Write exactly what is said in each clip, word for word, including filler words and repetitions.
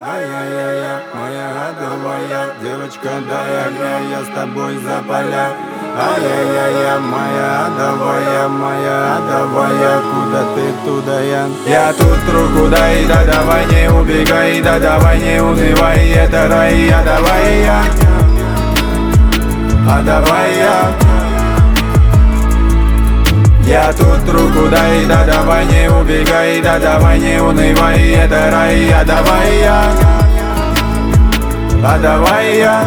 Ай-яй-яй-я, моя адовая девочка, дай огня, я с тобой за поля. Ай-яй-яй-я, моя адовая, моя адовая, куда ты, туда я. Я тут руку дай, да давай не убегай, да давай не унывай, это рай, а давай я, а давай я. Я тут руку дай, да давай не убегай, да давай не унывай, это рай, а давай я, а давай я.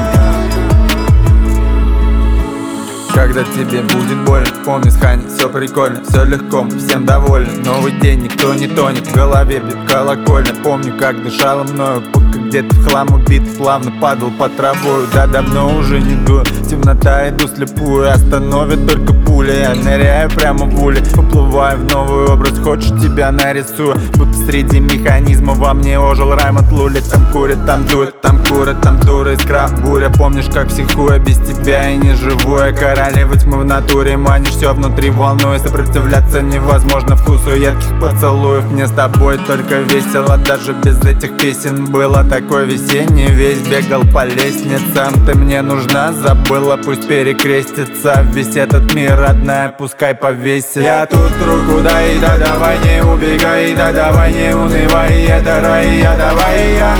Когда тебе будет больно, помни с Хани, все прикольно, все легко, всем довольны. Новый день, никто не тонет, в голове бьет колокольня. Помню, как дышала мною, пока где-то в хлам убит, плавно падал под травою. Да давно уже не дую, темнота, иду слепую, остановит только пуля. Я ныряю прямо в улей, уплываю в новый образ, хочешь тебя нарисую. Будто среди механизма во мне ожил Раймонд Лули. Там курят, там дует, там курят, там дура, искра, буря. Помнишь, как психуя, без тебя и не живу я. Королева тьмы в натуре, манишь, все внутри волнует. Сопротивляться невозможно вкусу ярких поцелуев. Мне с тобой только весело, даже без этих песен. Было такой весенний, весь бегал по лестницам. Ты мне нужна, забыла, пусть перекрестится весь этот мир, родная, пускай повесит. Я тут руку дай, да давай не убегай, да давай не унывай, это рай, а давай я,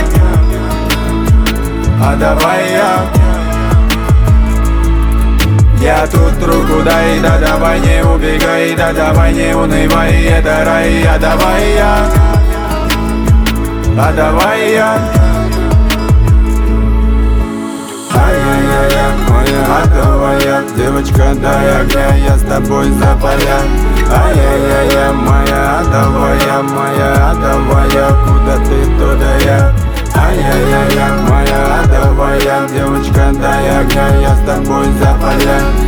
а давай я. Я тут руку дай, да давай не убегай, да давай не унывай, это рай, а давай я, а давай я. Ай-яй-яй-я, моя адовая девочка, дай огня, я с тобой за поля. Ай-яй-яй-я, моя адовая, моя адовая, куда ты, туда я. Ай-яй-яй-я, моя адовая девочка, дай огня, я с тобой за поля.